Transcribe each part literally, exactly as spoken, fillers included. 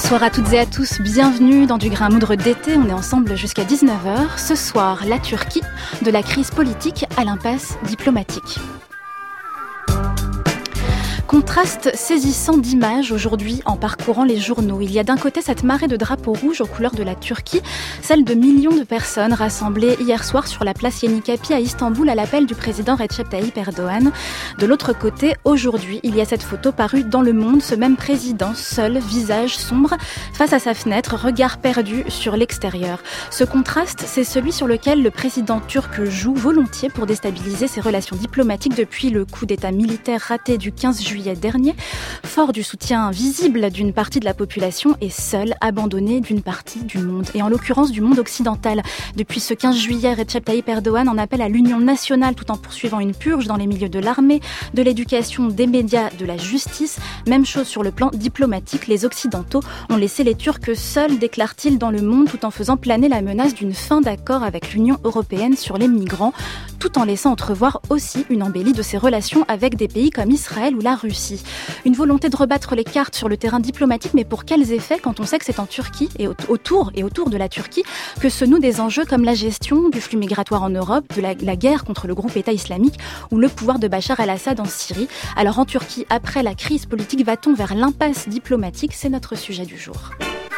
Bonsoir à toutes et à tous, bienvenue dans Du Grain à Moudre d'été, on est ensemble jusqu'à dix-neuf heures. Ce soir, la Turquie, de la crise politique à l'impasse diplomatique. Contraste saisissant d'images aujourd'hui en parcourant les journaux. Il y a d'un côté cette marée de drapeaux rouges aux couleurs de la Turquie, celle de millions de personnes rassemblées hier soir sur la place Yenikapi à Istanbul à l'appel du président Recep Tayyip Erdogan. De l'autre côté, aujourd'hui, il y a cette photo parue dans Le Monde, ce même président, seul, visage sombre, face à sa fenêtre, regard perdu sur l'extérieur. Ce contraste, c'est celui sur lequel le président turc joue volontiers pour déstabiliser ses relations diplomatiques depuis le coup d'État militaire raté du quinze juillet dernier, fort du soutien visible d'une partie de la population et seul, abandonné d'une partie du monde. Et en l'occurrence du monde occidental. Depuis ce quinze juillet, Recep Tayyip Erdogan en appelle à l'union nationale tout en poursuivant une purge dans les milieux de l'armée, de l'éducation, des médias, de la justice. Même chose sur le plan diplomatique, les Occidentaux ont laissé les Turcs seuls, déclare-t-il dans Le Monde, tout en faisant planer la menace d'une fin d'accord avec l'Union européenne sur les migrants, tout en laissant entrevoir aussi une embellie de ses relations avec des pays comme Israël ou la Russie. Une volonté de rebattre les cartes sur le terrain diplomatique, mais pour quels effets quand on sait que c'est en Turquie et autour, et autour de la Turquie que se nouent des enjeux comme la gestion du flux migratoire en Europe, de la, la guerre contre le groupe État islamique ou le pouvoir de Bachar el-Assad en Syrie. Alors en Turquie, après la crise politique, va-t-on vers l'impasse diplomatique ? C'est notre sujet du jour.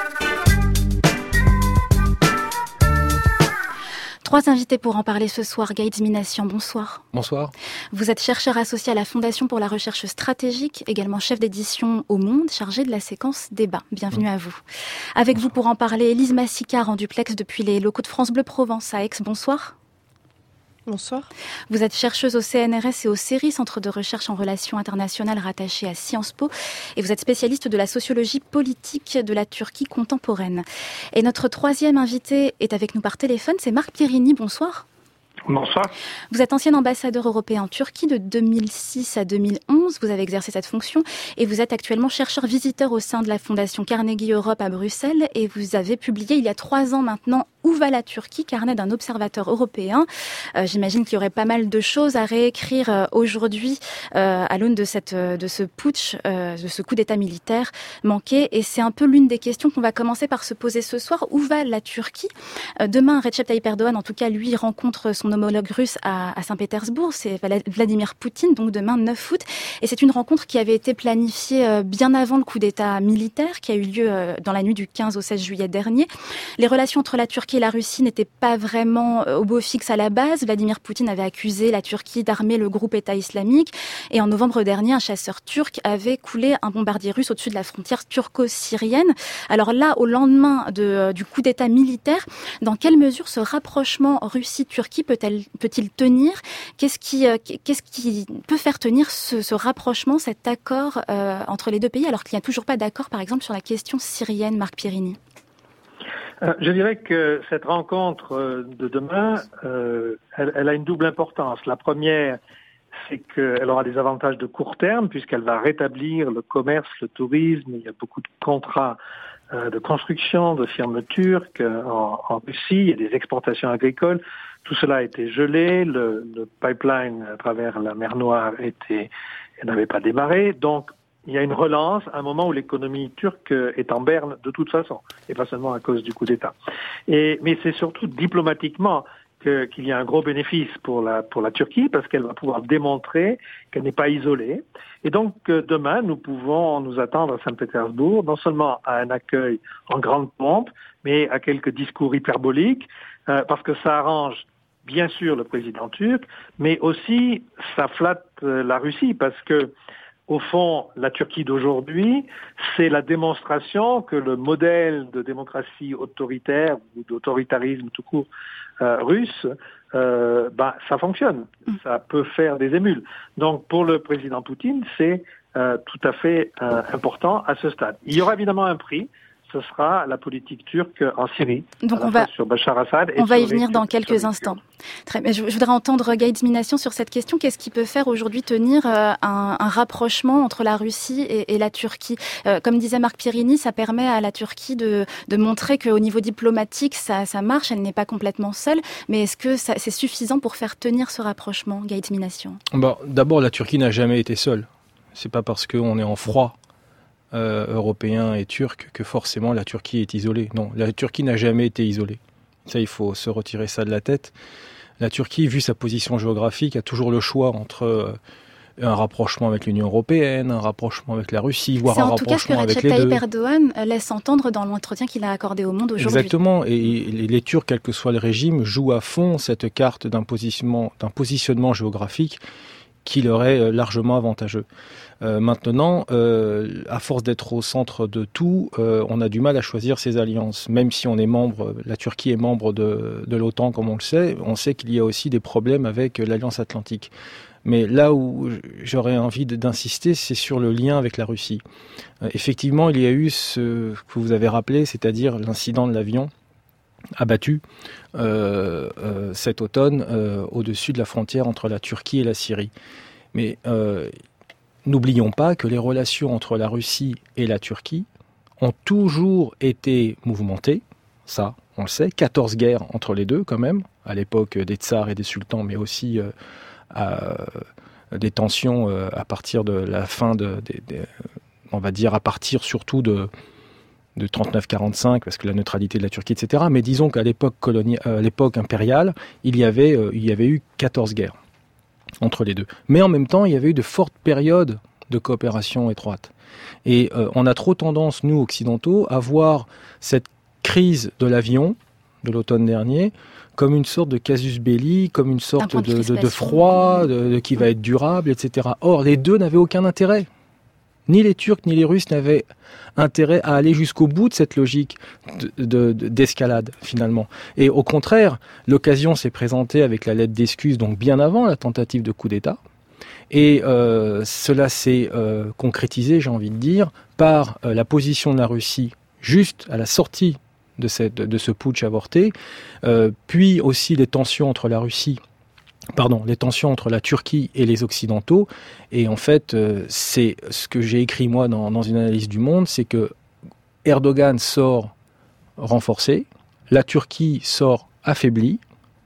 Trois invités pour en parler ce soir. Gaïd Minassian, bonsoir. Bonsoir. Vous êtes chercheur associé à la Fondation pour la recherche stratégique, également chef d'édition au Monde, chargé de la séquence débat. Bienvenue mmh. à vous. Avec bonsoir. Vous pour en parler, Élise Massicard en duplex depuis les locaux de France Bleu Provence à Aix. Bonsoir. Bonsoir. Vous êtes chercheuse au C N R S et au C E R I, Centre de recherche en relations internationales rattaché à Sciences Po, et vous êtes spécialiste de la sociologie politique de la Turquie contemporaine. Et notre troisième invité est avec nous par téléphone, c'est Marc Pierini. Bonsoir. Bonsoir. Vous êtes ancien ambassadeur européen en Turquie de deux mille six à deux mille onze. Vous avez exercé cette fonction et vous êtes actuellement chercheur visiteur au sein de la Fondation Carnegie Europe à Bruxelles. Et vous avez publié il y a trois ans maintenant Où va la Turquie, carnet d'un observateur européen. Euh, j'imagine qu'il y aurait pas mal de choses à réécrire euh, aujourd'hui euh, à l'aune de, cette, euh, de ce putsch, euh, de ce coup d'État militaire manqué. Et c'est un peu l'une des questions qu'on va commencer par se poser ce soir. Où va la Turquie ? euh, Demain, Recep Tayyip Erdogan, en tout cas, lui, rencontre son homologue russe à, à Saint-Pétersbourg. C'est Vladimir Poutine, donc demain, neuf août. Et c'est une rencontre qui avait été planifiée euh, bien avant le coup d'État militaire qui a eu lieu euh, dans la nuit du quinze au seize juillet dernier. Les relations entre la Turquie et la Russie n'était pas vraiment au beau fixe à la base. Vladimir Poutine avait accusé la Turquie d'armer le groupe État islamique. Et en novembre dernier, un chasseur turc avait coulé un bombardier russe au-dessus de la frontière turco-syrienne. Alors là, au lendemain de, du coup d'État militaire, dans quelle mesure ce rapprochement Russie-Turquie peut-elle, peut-il tenir ? Qu'est-ce qui, qu'est-ce qui peut faire tenir ce, ce rapprochement, cet accord euh, entre les deux pays, alors qu'il n'y a toujours pas d'accord, par exemple, sur la question syrienne, Marc Pierini ? Euh, je dirais que cette rencontre euh, de demain, euh, elle, elle a une double importance. La première, c'est qu'elle aura des avantages de court terme, puisqu'elle va rétablir le commerce, le tourisme. Il y a beaucoup de contrats euh, de construction de firmes turques euh, en, en Russie. Il y a des exportations agricoles. Tout cela a été gelé. Le, le pipeline à travers la mer Noire était, n'avait pas démarré. Donc, il y a une relance à un moment où l'économie turque est en berne de toute façon, et pas seulement à cause du coup d'État. Et, mais c'est surtout diplomatiquement que, qu'il y a un gros bénéfice pour la, pour la Turquie, parce qu'elle va pouvoir démontrer qu'elle n'est pas isolée. Et donc, demain, nous pouvons nous attendre à Saint-Pétersbourg, non seulement à un accueil en grande pompe, mais à quelques discours hyperboliques, euh, parce que ça arrange bien sûr le président turc, mais aussi ça flatte la Russie, parce que au fond, la Turquie d'aujourd'hui, c'est la démonstration que le modèle de démocratie autoritaire ou d'autoritarisme tout court euh, russe, euh, bah, ça fonctionne. Ça peut faire des émules. Donc, pour le président Poutine, c'est euh, tout à fait euh, important à ce stade. Il y aura évidemment un prix. Ce sera la politique turque en Syrie. Donc on va, sur Bachar Assad et on va y venir les, dans quelques instants. Très bien. Je, je voudrais entendre Gaïd Minassian sur cette question. Qu'est-ce qui peut faire aujourd'hui tenir euh, un, un rapprochement entre la Russie et, et la Turquie ? euh, Comme disait Marc Pierini, ça permet à la Turquie de, de montrer qu'au niveau diplomatique, ça, ça marche. Elle n'est pas complètement seule. Mais est-ce que ça, c'est suffisant pour faire tenir ce rapprochement, Gaïd Minassian ? Bon, d'abord, la Turquie n'a jamais été seule. C'est pas parce qu'on est en froid euh, européens et turcs que forcément la Turquie est isolée. Non, la Turquie n'a jamais été isolée. Ça, il faut se retirer ça de la tête. La Turquie, vu sa position géographique, a toujours le choix entre euh, un rapprochement avec l'Union européenne, un rapprochement avec la Russie, voire un rapprochement avec les deux. C'est en tout cas ce que Recep Tayyip Erdogan laisse entendre dans l'entretien qu'il a accordé au Monde aujourd'hui. Exactement, et les, les Turcs, quel que soit le régime, jouent à fond cette carte d'un positionnement, d'un positionnement géographique qui leur est largement avantageux. Euh, maintenant, euh, à force d'être au centre de tout, euh, on a du mal à choisir ses alliances. Même si on est membre, la Turquie est membre de, de l'OTAN, comme on le sait, on sait qu'il y a aussi des problèmes avec l'Alliance Atlantique. Mais là où j'aurais envie d'insister, c'est sur le lien avec la Russie. Euh, effectivement, il y a eu ce que vous avez rappelé, c'est-à-dire l'incident de l'avion abattu euh, euh, cet automne euh, au-dessus de la frontière entre la Turquie et la Syrie. Mais euh, n'oublions pas que les relations entre la Russie et la Turquie ont toujours été mouvementées, ça on le sait, quatorze guerres entre les deux quand même, à l'époque des tsars et des sultans, mais aussi euh, à, des tensions euh, à partir de la fin de, de, de, on va dire à partir surtout de de trente-neuf quarante-cinq, parce que la neutralité de la Turquie, et cetera. Mais disons qu'à l'époque coloniale, à l'époque impériale, il y avait, euh, il y avait eu quatorze guerres entre les deux. Mais en même temps, il y avait eu de fortes périodes de coopération étroite. Et euh, on a trop tendance, nous, occidentaux, à voir cette crise de l'avion de l'automne dernier comme une sorte de casus belli, comme une sorte de, de, de froid, de, de, qui va être durable, et cetera. Or, les deux n'avaient aucun intérêt. Ni les Turcs ni les Russes n'avaient intérêt à aller jusqu'au bout de cette logique de, de, de, d'escalade, finalement. Et au contraire, l'occasion s'est présentée avec la lettre d'excuse, donc bien avant la tentative de coup d'État. Et euh, cela s'est euh, concrétisé, j'ai envie de dire, par euh, la position de la Russie juste à la sortie de, cette, de ce putsch avorté, euh, puis aussi les tensions entre la Russie Pardon, les tensions entre la Turquie et les Occidentaux. Et en fait, euh, c'est ce que j'ai écrit moi dans, dans une analyse du Monde, c'est que Erdogan sort renforcé, la Turquie sort affaiblie,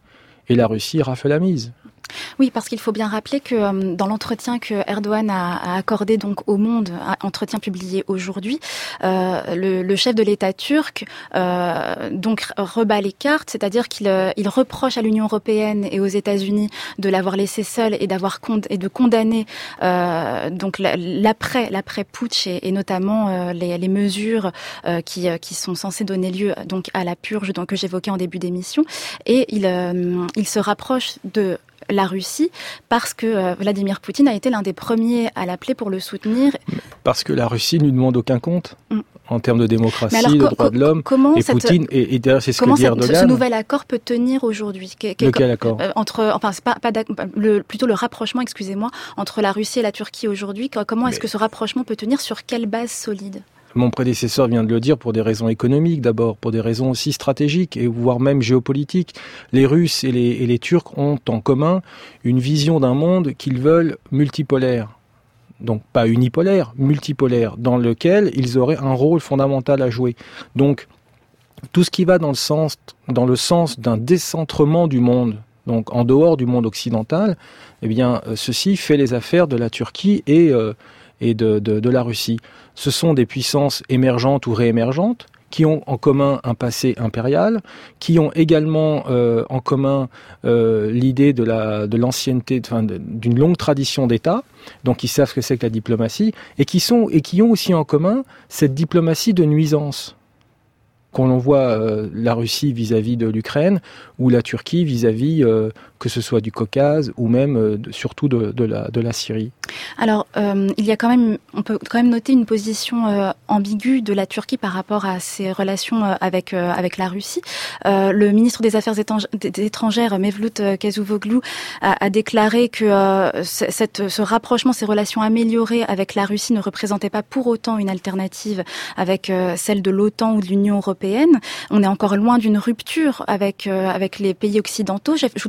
et la Russie rafle la mise. Oui, parce qu'il faut bien rappeler que euh, dans l'entretien que Erdogan a, a accordé donc au Monde, entretien publié aujourd'hui, euh, le, le chef de l'État turc euh, donc rebat les cartes, c'est-à-dire qu'il euh, il reproche à l'Union européenne et aux États-Unis de l'avoir laissé seul et d'avoir cond- et de condamner euh, donc l'après l'après putsch et, et notamment euh, les, les mesures euh, qui qui sont censées donner lieu donc à la purge donc que j'évoquais en début d'émission, et il euh, il se rapproche de la Russie, parce que euh, Vladimir Poutine a été l'un des premiers à l'appeler pour le soutenir. Parce que la Russie ne lui demande aucun compte mm. en termes de démocratie, alors, de co- droits de l'homme. Comment et cette, Poutine, et, et d'ailleurs c'est ce comment que dit Erdogan. Ce nouvel accord peut tenir aujourd'hui. Que, que, Lequel accord euh, entre, enfin, c'est pas, pas le, plutôt le rapprochement, excusez-moi, entre la Russie et la Turquie aujourd'hui. Comment est-ce Mais... que ce rapprochement peut tenir, sur quelle base solide ? Mon prédécesseur vient de le dire, pour des raisons économiques d'abord, pour des raisons aussi stratégiques et voire même géopolitiques. Les Russes et les, et les Turcs ont en commun une vision d'un monde qu'ils veulent multipolaire. Donc pas unipolaire, multipolaire, dans lequel ils auraient un rôle fondamental à jouer. Donc tout ce qui va dans le sens, dans le sens d'un décentrement du monde, donc en dehors du monde occidental, eh bien ceci fait les affaires de la Turquie et euh, et de, de, de la Russie. Ce sont des puissances émergentes ou réémergentes qui ont en commun un passé impérial, qui ont également euh, en commun euh, l'idée de, la, de l'ancienneté, enfin, de, d'une longue tradition d'État, donc ils savent ce que c'est que la diplomatie, et qui, sont, et qui ont aussi en commun cette diplomatie de nuisance qu'on voit euh, la Russie vis-à-vis de l'Ukraine ou la Turquie vis-à-vis euh, que ce soit du Caucase ou même euh, de, surtout de, de, la, de la Syrie. Alors, euh, il y a quand même, on peut quand même noter une position euh, ambiguë de la Turquie par rapport à ses relations euh, avec euh, avec la Russie. Euh, le ministre des Affaires étrangères, Mevlut Cavusoglu, a, a déclaré que euh, cette, ce rapprochement, ces relations améliorées avec la Russie ne représentaient pas pour autant une alternative avec euh, celle de l'OTAN ou de l'Union européenne. On est encore loin d'une rupture avec euh, avec les pays occidentaux. Je, je voudrais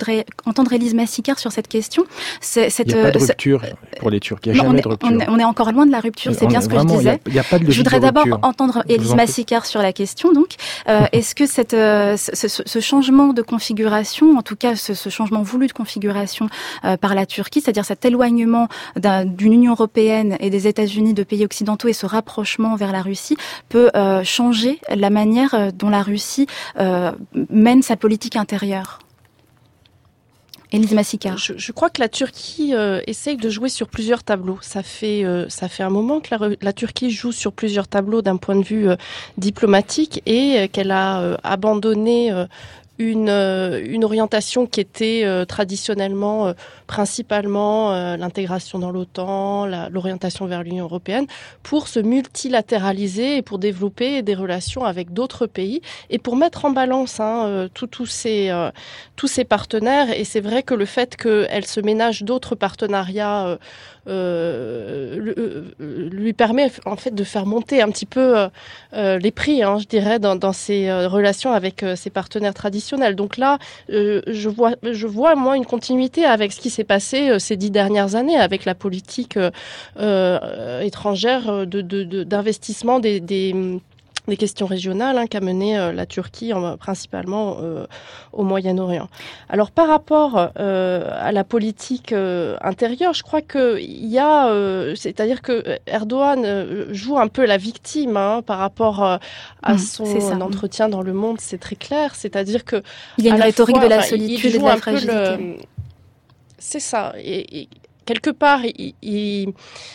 entendre Élise Massicart sur cette question. C'est, cette, il n'y a pas de euh, rupture c'est... pour les Turcs. Il n'y a non, jamais on est, de rupture. On est, on est encore loin de la rupture, c'est on bien est, ce que vraiment, je disais. Il n'y a, a pas de Je voudrais d'abord rupture. entendre Élise Massicart sur la question. Donc, euh, est-ce que cette, euh, ce, ce, ce changement de configuration, en tout cas ce, ce changement voulu de configuration euh, par la Turquie, c'est-à-dire cet éloignement d'un, d'une Union européenne et des États-Unis, de pays occidentaux, et ce rapprochement vers la Russie, peut euh, changer la manière dont la Russie euh, mène sa politique intérieure? Élise Massicart. Je, je crois que la Turquie euh, essaye de jouer sur plusieurs tableaux. Ça fait euh, ça fait un moment que la, la Turquie joue sur plusieurs tableaux d'un point de vue euh, diplomatique et euh, qu'elle a euh, abandonné euh, une euh, une orientation qui était euh, traditionnellement euh, principalement euh, l'intégration dans l'OTAN, la, l'orientation vers l'Union européenne, pour se multilatéraliser et pour développer des relations avec d'autres pays et pour mettre en balance hein, euh, tous tous ces euh, tous ces partenaires. Et c'est vrai que le fait qu'elle se ménage d'autres partenariats euh, euh, euh, lui permet en fait de faire monter un petit peu euh, les prix, hein, je dirais, dans, dans ses euh, relations avec euh, ses partenaires traditionnels. Donc là, euh, je vois, je vois moi une continuité avec ce qui s'est passé euh, ces dix dernières années, avec la politique euh, euh, étrangère de, de, de, d'investissement des, des des questions régionales hein, qu'a mené euh, la Turquie en, principalement euh, au Moyen-Orient. Alors par rapport euh, à la politique euh, intérieure, je crois que il y a, euh, c'est-à-dire que Erdogan euh, joue un peu la victime hein, par rapport euh, à mmh, son entretien dans Le Monde, c'est très clair. C'est-à-dire que il y a une rhétorique fois, de la enfin, solitude et de la fragilité. Le... C'est ça. Et, et quelque part, il, il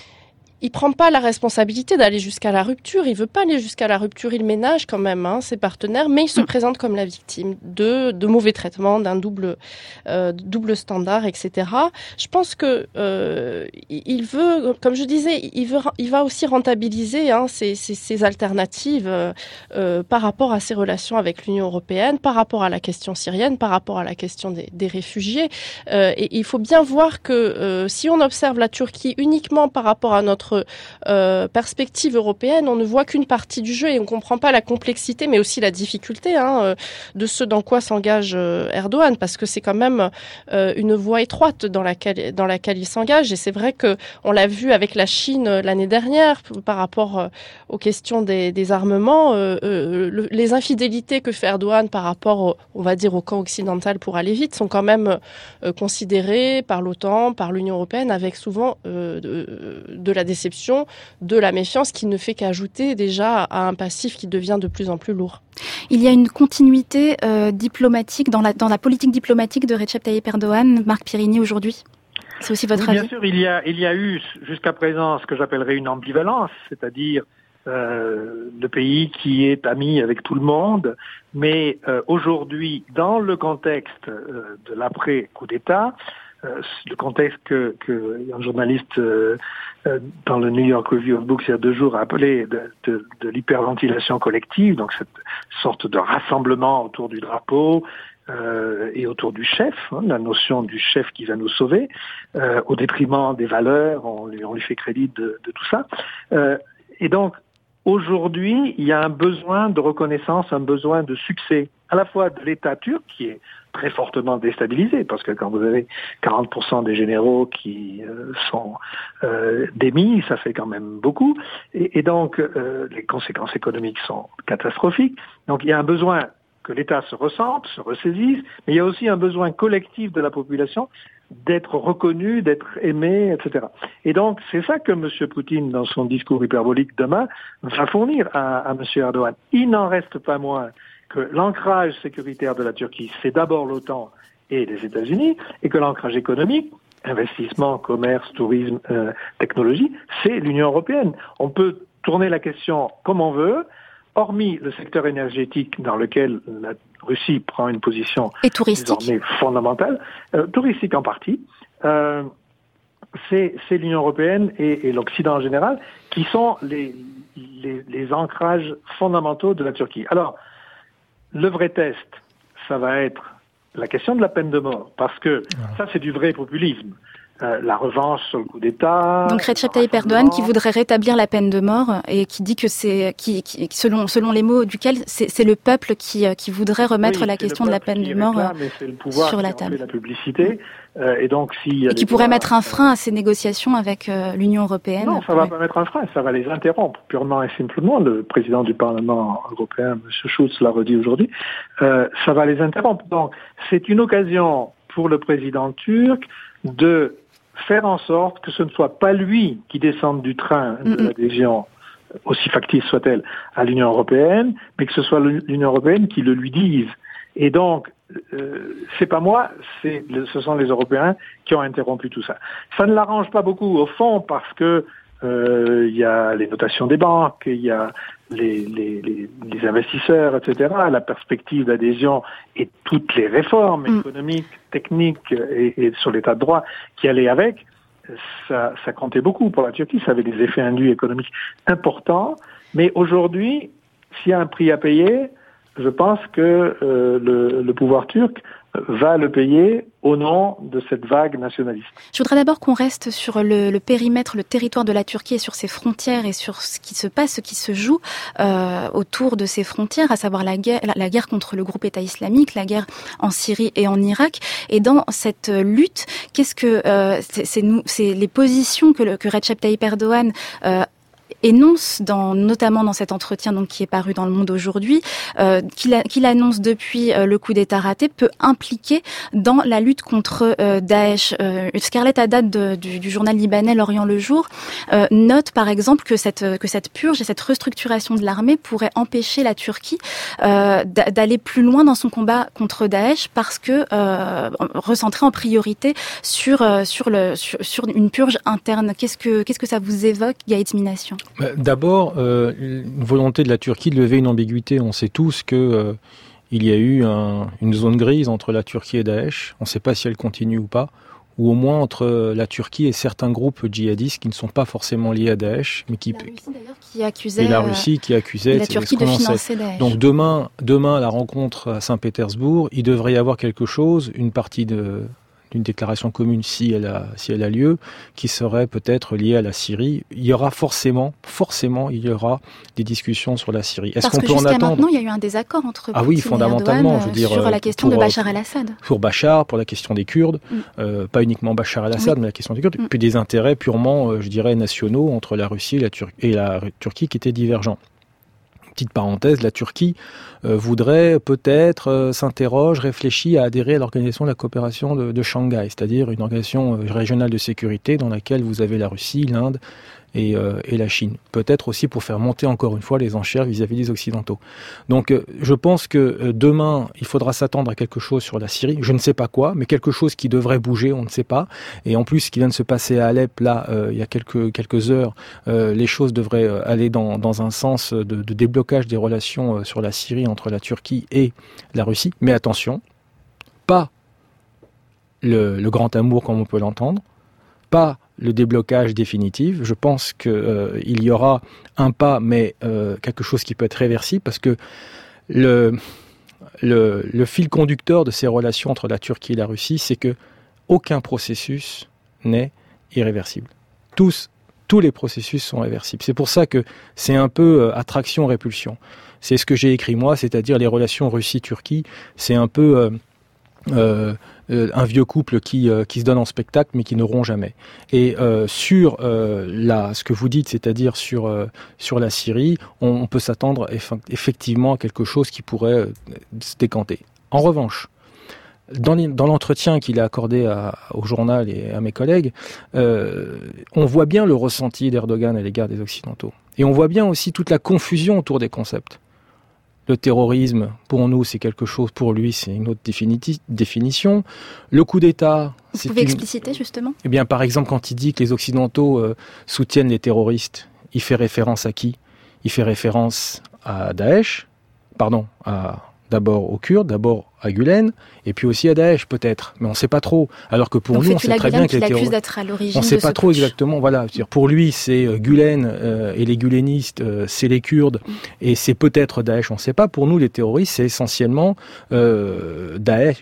Il prend pas la responsabilité d'aller jusqu'à la rupture. Il veut pas aller jusqu'à la rupture. Il ménage quand même hein, ses partenaires, mais il se présente comme la victime de de mauvais traitements, d'un double euh, double standard, et cetera. Je pense que euh, il veut, comme je disais, il veut, il va aussi rentabiliser hein, ses, ses, ses alternatives euh, euh, par rapport à ses relations avec l'Union européenne, par rapport à la question syrienne, par rapport à la question des, des réfugiés. Euh, et il faut bien voir que euh, si on observe la Turquie uniquement par rapport à notre Euh, perspective européenne, on ne voit qu'une partie du jeu et on ne comprend pas la complexité mais aussi la difficulté hein, de ce dans quoi s'engage euh, Erdogan, parce que c'est quand même euh, une voie étroite dans laquelle, dans laquelle il s'engage. Et c'est vrai que on l'a vu avec la Chine l'année dernière par rapport euh, aux questions des, des armements, euh, euh, le, les infidélités que fait Erdogan par rapport au, on va dire au camp occidental pour aller vite sont quand même euh, considérées par l'OTAN, par l'Union européenne avec souvent euh, de, de la déception, de la méfiance qui ne fait qu'ajouter déjà à un passif qui devient de plus en plus lourd. Il y a une continuité euh, diplomatique dans la, dans la politique diplomatique de Recep Tayyip Erdogan, Marc Pirini, aujourd'hui? C'est aussi votre oui, avis? Bien sûr, il y a, il y a eu jusqu'à présent ce que j'appellerais une ambivalence, c'est-à-dire euh, le pays qui est ami avec tout le monde, mais euh, aujourd'hui, dans le contexte euh, de l'après-coup d'État, Euh, le contexte que, que un journaliste euh, euh, dans le New York Review of Books il y a deux jours a appelé de, de, de l'hyperventilation collective, donc cette sorte de rassemblement autour du drapeau euh, et autour du chef, hein, la notion du chef qui va nous sauver, euh, au détriment des valeurs, on lui, on lui fait crédit de, de tout ça. Euh, et donc, aujourd'hui, il y a un besoin de reconnaissance, un besoin de succès, à la fois de l'État turc, qui est très fortement déstabilisé, parce que quand vous avez quarante pour cent des généraux qui euh, sont euh, démis, ça fait quand même beaucoup, et, et donc euh, les conséquences économiques sont catastrophiques. Donc il y a un besoin que l'État se ressente, se ressaisisse, mais il y a aussi un besoin collectif de la population d'être reconnu, d'être aimé, et cetera. Et donc, c'est ça que M. Poutine, dans son discours hyperbolique demain, va fournir à, à M. Erdogan. Il n'en reste pas moins que l'ancrage sécuritaire de la Turquie, c'est d'abord l'OTAN et les États-Unis, et que l'ancrage économique, investissement, commerce, tourisme, euh, technologie, c'est l'Union européenne. On peut tourner la question comme on veut, hormis le secteur énergétique dans lequel la Russie prend une position désormais fondamentale, euh, touristique en partie, euh, c'est, c'est l'Union européenne et, et l'Occident en général qui sont les, les, les ancrages fondamentaux de la Turquie. Alors, le vrai test, ça va être la question de la peine de mort, parce que ça, c'est du vrai populisme. euh, la revanche sur le coup d'État. Donc Recep Tayyip Erdogan qui voudrait rétablir la peine de mort et qui dit que c'est, qui, qui selon selon les mots duquel c'est, c'est le peuple qui qui voudrait remettre oui, la question de la peine de mort réclame, c'est le pouvoir sur qui la en table. fait la publicité. Euh, et donc si et qui pourrait mettre un frein à ces négociations avec euh, l'Union européenne. Non, ça va pas mettre un frein, ça va les interrompre purement et simplement. Le président du Parlement européen, M. Schulz, l'a redit aujourd'hui. Euh, ça va les interrompre. Donc c'est une occasion pour le président turc de faire en sorte que ce ne soit pas lui qui descende du train de mm-hmm. l'adhésion, aussi factice soit-elle, à l'Union européenne, mais que ce soit l'Union européenne qui le lui dise. Et donc, euh, c'est pas moi, c'est, ce sont les Européens qui ont interrompu tout ça. Ça ne l'arrange pas beaucoup, au fond, parce que euh, il y a les notations des banques, il y a les, les, les, les investisseurs, et cetera, la perspective d'adhésion et toutes les réformes mm. économiques, techniques et, et sur l'état de droit qui allaient avec, ça, ça comptait beaucoup pour la Turquie, ça avait des effets induits économiques importants, mais aujourd'hui, s'il y a un prix à payer, je pense que euh, le, le pouvoir turc va le payer au nom de cette vague nationaliste. Je voudrais d'abord qu'on reste sur le, le périmètre, le territoire de la Turquie et sur ses frontières et sur ce qui se passe, ce qui se joue euh, autour de ces frontières, à savoir la guerre, la, la guerre contre le groupe État islamique, la guerre en Syrie et en Irak. Et dans cette lutte, qu'est-ce que euh, c'est, c'est, nous, c'est les positions que, le, que Recep Tayyip Erdogan euh, énonce dans, notamment dans cet entretien donc qui est paru dans Le Monde aujourd'hui, euh, qu'il, a, qu'il annonce depuis euh, le coup d'État raté, peut impliquer dans la lutte contre euh, Daesh. Euh, Scarlett Haddad de, du, du journal libanais L'Orient le Jour euh, note par exemple que cette que cette purge et cette restructuration de l'armée pourrait empêcher la Turquie euh, d'aller plus loin dans son combat contre Daesh parce que euh, recentré en priorité sur euh, sur le sur, sur une purge interne. Qu'est-ce que qu'est-ce que ça vous évoque, Gaët Minassian? D'abord, euh, une volonté de la Turquie de lever une ambiguïté. On sait tous que euh, il y a eu un, une zone grise entre la Turquie et Daesh. On ne sait pas si elle continue ou pas, ou au moins entre la Turquie et certains groupes djihadistes qui ne sont pas forcément liés à Daesh, mais qui la Russie d'ailleurs qui accusait et la Russie qui accusait la Turquie de financer Daesh. Donc demain, demain à la rencontre à Saint-Pétersbourg, il devrait y avoir quelque chose, une partie de d'une déclaration commune si elle a si elle a lieu, qui serait peut-être liée à la Syrie. Il y aura forcément, forcément, il y aura des discussions sur la Syrie. Est-ce Parce qu'on que peut jusqu'à en attendre maintenant, il y a eu un désaccord entre ah oui, Poutine fondamentalement, et Erdogan je veux dire, sur la question pour, de Bachar el-Assad. Pour Bachar, pour la question des Kurdes, mm. euh, pas uniquement Bachar el-Assad, oui. mais la question des Kurdes, mm. puis des intérêts purement, euh, je dirais, nationaux entre la Russie et la, Tur- et la Turquie qui étaient divergents. Petite parenthèse, la Turquie euh, voudrait peut-être euh, s'interroge, réfléchit à adhérer à l'organisation de la coopération de, de Shanghai, c'est-à-dire une organisation euh, régionale de sécurité dans laquelle vous avez la Russie, l'Inde et, euh, et la Chine. Peut-être aussi pour faire monter encore une fois les enchères vis-à-vis des Occidentaux. Donc euh, je pense que euh, demain, il faudra s'attendre à quelque chose sur la Syrie. Je ne sais pas quoi, mais quelque chose qui devrait bouger, on ne sait pas. Et en plus, ce qui vient de se passer à Alep, là, euh, il y a quelques, quelques heures, euh, les choses devraient aller dans, dans un sens de, de déblocage des relations euh, sur la Syrie entre la Turquie et la Russie. Mais attention, pas le, le grand amour comme on peut l'entendre, pas le déblocage définitif. Je pense qu'il euh, y aura un pas, mais euh, quelque chose qui peut être réversible, parce que le, le, le fil conducteur de ces relations entre la Turquie et la Russie, c'est que aucun processus n'est irréversible. Tous, tous les processus sont réversibles. C'est pour ça que c'est un peu euh, attraction-répulsion. C'est ce que j'ai écrit moi, c'est-à-dire les relations Russie-Turquie, c'est un peu... Euh, Euh, euh, un vieux couple qui, euh, qui se donne en spectacle mais qui ne rompt jamais. Et euh, sur euh, la, ce que vous dites, c'est-à-dire sur, euh, sur la Syrie, on, on peut s'attendre eff- effectivement à quelque chose qui pourrait euh, se décanter. En revanche, dans, les, dans l'entretien qu'il a accordé à, au journal et à mes collègues, euh, on voit bien le ressenti d'Erdogan à l'égard des Occidentaux. Et on voit bien aussi toute la confusion autour des concepts. Le terrorisme, pour nous, c'est quelque chose, pour lui, c'est une autre définiti- définition. Le coup d'État... Vous c'est pouvez une... expliciter, justement ? Eh bien, par exemple, quand il dit que les Occidentaux euh, soutiennent les terroristes, il fait référence à qui ? Il fait référence à Daesh, pardon, à, d'abord aux Kurdes, d'abord à Gülen, et puis aussi à Daesh, peut-être. Mais on ne sait pas trop. Alors que pour Donc nous, on sait très bien que les terroristes... d'être à l'origine on ne sait de pas ce trop putsch. exactement. Voilà. C'est-à-dire, pour lui, c'est euh, Gülen euh, et les Gülenistes, euh, c'est les Kurdes, mm. et c'est peut-être Daesh, on ne sait pas. Pour nous, les terroristes, c'est essentiellement euh, Daesh.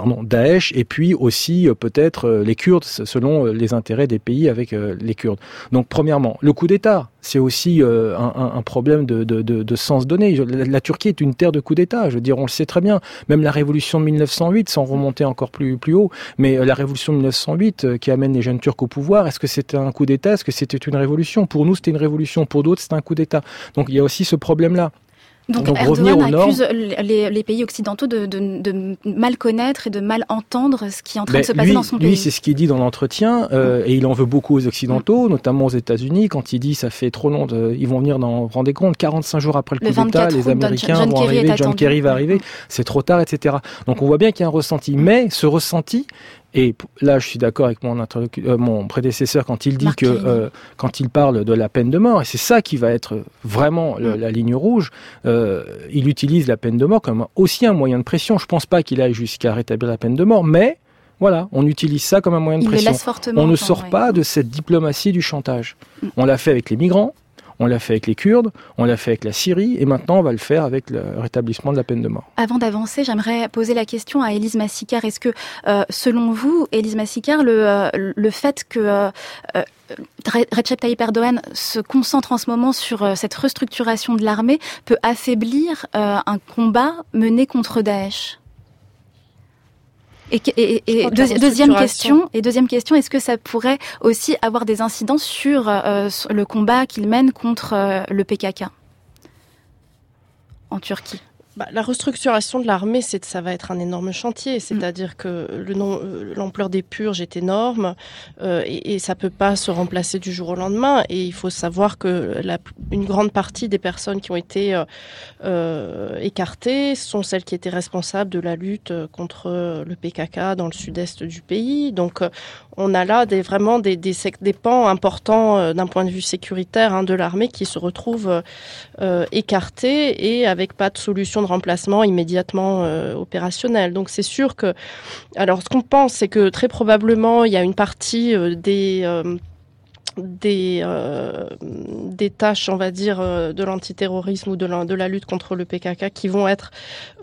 pardon, Daesh, et puis aussi euh, peut-être euh, les Kurdes, selon euh, les intérêts des pays avec euh, les Kurdes. Donc premièrement, le coup d'État, c'est aussi euh, un, un problème de, de, de, de sens donné. La, la Turquie est une terre de coup d'État, je veux dire, on le sait très bien. Même la révolution de mille neuf cent huit, sans remonter encore plus, plus haut, mais euh, la révolution de mille neuf cent huit euh, qui amène les jeunes Turcs au pouvoir, est-ce que c'était un coup d'État? Est-ce que c'était une révolution? Pour nous, c'était une révolution. Pour d'autres, c'était un coup d'État. Donc il y a aussi ce problème-là. Donc, Donc Erdogan accuse les, les pays occidentaux de, de, de mal connaître et de mal entendre ce qui est en train ben, de se passer lui, dans son lui, pays. Lui, c'est ce qu'il dit dans l'entretien, euh, mmh. et il en veut beaucoup aux Occidentaux, mmh. notamment aux États-Unis, quand il dit ça fait trop long, de, ils vont venir dans, vous vous rendez compte, quarante-cinq jours après le, le coup d'État, les Américains John, John vont Kerry arriver, John Kerry va arriver, mmh. c'est trop tard, et cetera. Donc on voit bien qu'il y a un ressenti, mmh. mais ce ressenti, et là, je suis d'accord avec mon, euh, mon prédécesseur quand il dit Marc que, euh, quand il parle de la peine de mort, et c'est ça qui va être vraiment le, la ligne rouge, euh, il utilise la peine de mort comme aussi un moyen de pression. Je ne pense pas qu'il aille jusqu'à rétablir la peine de mort, mais voilà, on utilise ça comme un moyen de il pression. On ne sort ouais. pas de cette diplomatie du chantage. Mm. On l'a fait avec les migrants, on l'a fait avec les Kurdes, on l'a fait avec la Syrie, et maintenant on va le faire avec le rétablissement de la peine de mort. Avant d'avancer, j'aimerais poser la question à Élise Massicard. Est-ce que, euh, selon vous, Élise Massicard, le, euh, le fait que euh, euh, Recep Tayyip Erdogan se concentre en ce moment sur euh, cette restructuration de l'armée peut affaiblir euh, un combat mené contre Daesh ? Et, et, et deuxi- deuxième question, et deuxième question, est-ce que ça pourrait aussi avoir des incidences sur, euh, sur le combat qu'il mène contre euh, le P K K en Turquie ? Bah, la restructuration de l'armée, c'est, ça va être un énorme chantier. C'est-à-dire mmh. que le nom, euh, l'ampleur des purges est énorme euh, et, et ça peut pas se remplacer du jour au lendemain. Et il faut savoir que la, une grande partie des personnes qui ont été euh, euh, écartées sont celles qui étaient responsables de la lutte contre le P K K dans le sud-est du pays. Donc, euh, on a là des, vraiment des, des, des pans importants euh, d'un point de vue sécuritaire hein, de l'armée qui se retrouvent euh, écartés et avec pas de solution de remplacement immédiatement euh, opérationnel. Donc c'est sûr que, alors ce qu'on pense, c'est que très probablement il y a une partie euh, des euh, des euh, des tâches, on va dire, euh, de l'antiterrorisme ou de la, de la lutte contre le P K K qui vont être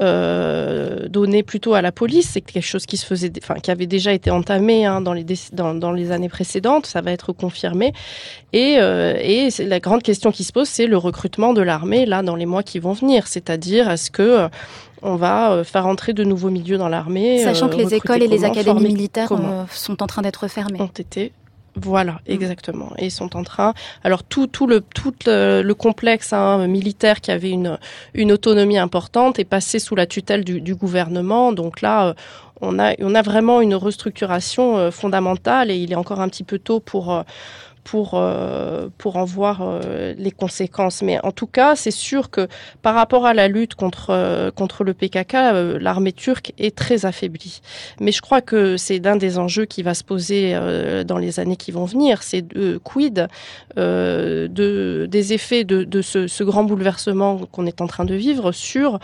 euh, données plutôt à la police. C'est quelque chose qui se faisait, enfin qui avait déjà été entamé hein, dans les dans, dans les années précédentes. Ça va être confirmé. Et euh, et c'est la grande question qui se pose, c'est le recrutement de l'armée là dans les mois qui vont venir. C'est-à-dire, est-ce que euh, on va faire entrer de nouveaux milieux dans l'armée, sachant euh, que les écoles et les académies militaires comment. sont en train d'être fermées. Ont été Voilà, exactement. Et ils sont en train. Alors tout, tout le, tout le, le complexe hein, militaire qui avait une, une autonomie importante est passé sous la tutelle du, du gouvernement. Donc là, on a, on a vraiment une restructuration fondamentale et il est encore un petit peu tôt pour. pour euh, pour en voir euh, les conséquences. Mais en tout cas, c'est sûr que par rapport à la lutte contre euh, contre le P K K, euh, l'armée turque est très affaiblie. Mais je crois que c'est d'un des enjeux qui va se poser euh, dans les années qui vont venir. C'est de quid euh, de des effets de de ce, ce grand bouleversement qu'on est en train de vivre sur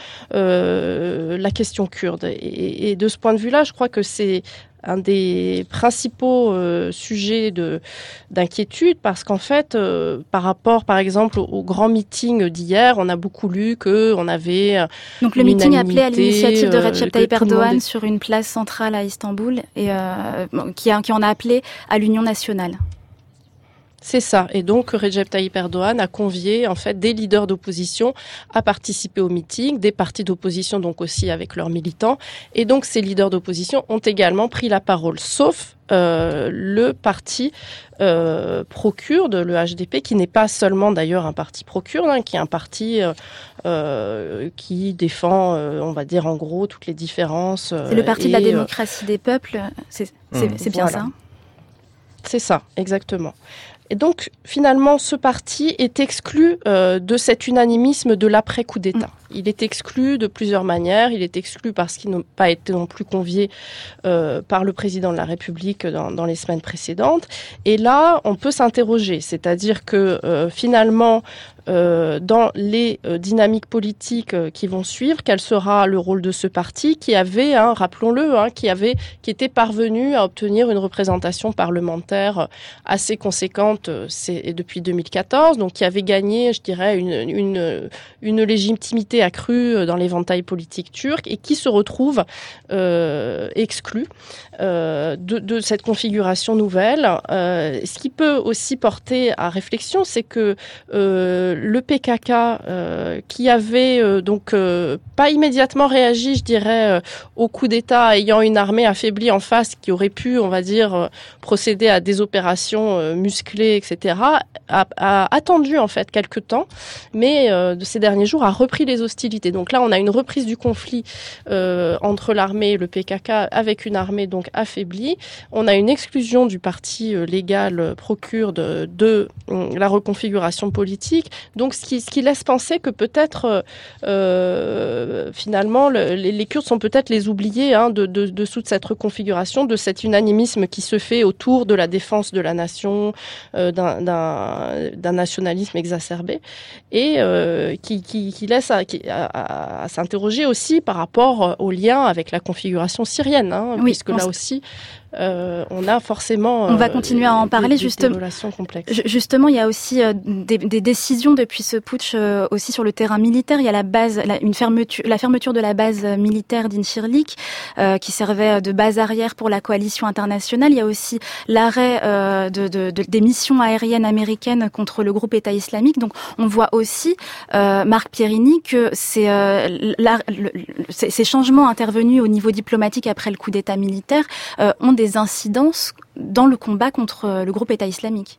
euh, la question kurde. Et, et de ce point de vue-là, je crois que c'est un des principaux euh, sujets de d'inquiétude parce qu'en fait, euh, par rapport, par exemple, au, au grand meeting d'hier, on a beaucoup lu que on avait donc le meeting appelé à l'initiative de Recep euh, Tayyip Erdogan est... sur une place centrale à Istanbul et euh, qui, a, qui en a appelé à l'union nationale. C'est ça. Et donc, Recep Tayyip Erdogan a convié, en fait, des leaders d'opposition à participer au meeting, des partis d'opposition, donc aussi avec leurs militants. Et donc, ces leaders d'opposition ont également pris la parole, sauf euh, le parti euh, pro-kurde, le H D P, qui n'est pas seulement d'ailleurs un parti pro-kurde, hein, qui est un parti euh, euh, qui défend, euh, on va dire en gros, toutes les différences. Euh, c'est le parti et, de la démocratie euh, des peuples, c'est, c'est, mmh. c'est bien voilà. ça. C'est ça, exactement. Et donc, finalement, ce parti est exclu euh, de cet unanimisme de l'après-coup d'État. Mmh. Il est exclu de plusieurs manières. Il est exclu parce qu'il n'a pas été non plus convié euh, par le président de la République dans, dans les semaines précédentes. Et là, on peut s'interroger. C'est-à-dire que, euh, finalement, euh, dans les euh, dynamiques politiques euh, qui vont suivre, quel sera le rôle de ce parti qui avait, hein, rappelons-le, hein, qui avait, qui était parvenu à obtenir une représentation parlementaire assez conséquente euh, c'est, depuis deux mille quatorze, donc qui avait gagné, je dirais, une, une, une légitimité accrue dans l'éventail politique turc et qui se retrouve euh, exclu euh, de, de cette configuration nouvelle. Euh, ce qui peut aussi porter à réflexion, c'est que euh, le P K K, euh, qui avait euh, donc euh, pas immédiatement réagi, je dirais, euh, au coup d'État ayant une armée affaiblie en face qui aurait pu, on va dire, euh, procéder à des opérations euh, musclées, et cetera, a, a attendu en fait quelques temps, mais euh, de ces derniers jours a repris les hostilités. Donc là, on a une reprise du conflit euh, entre l'armée et le P K K avec une armée donc affaiblie. On a une exclusion du parti euh, légal euh, pro-kurde de, de euh, la reconfiguration politique. Donc ce qui, ce qui laisse penser que peut-être euh, finalement le, les, les Kurdes sont peut-être les oubliés hein, de, de, dessous de cette reconfiguration, de cet unanimisme qui se fait autour de la défense de la nation, euh, d'un, d'un, d'un nationalisme exacerbé et euh, qui, qui, qui laisse à, qui, à, à, à s'interroger aussi par rapport au lien avec la configuration syrienne, hein, oui, puisque là aussi Euh, on a forcément... On va continuer euh, à en parler, des, justement. des relations complexes. Justement, il y a aussi euh, des, des décisions depuis ce putsch euh, aussi sur le terrain militaire. Il y a la base, la, une fermeture, la fermeture de la base militaire d'Incirlik, euh, qui servait de base arrière pour la coalition internationale. Il y a aussi l'arrêt euh, de, de, de, des missions aériennes américaines contre le groupe État islamique. Donc, on voit aussi, euh, Marc Pierini, que c'est, euh, la, le, ces, ces changements intervenus au niveau diplomatique après le coup d'État militaire euh, ont des des incidences dans le combat contre le groupe État islamique.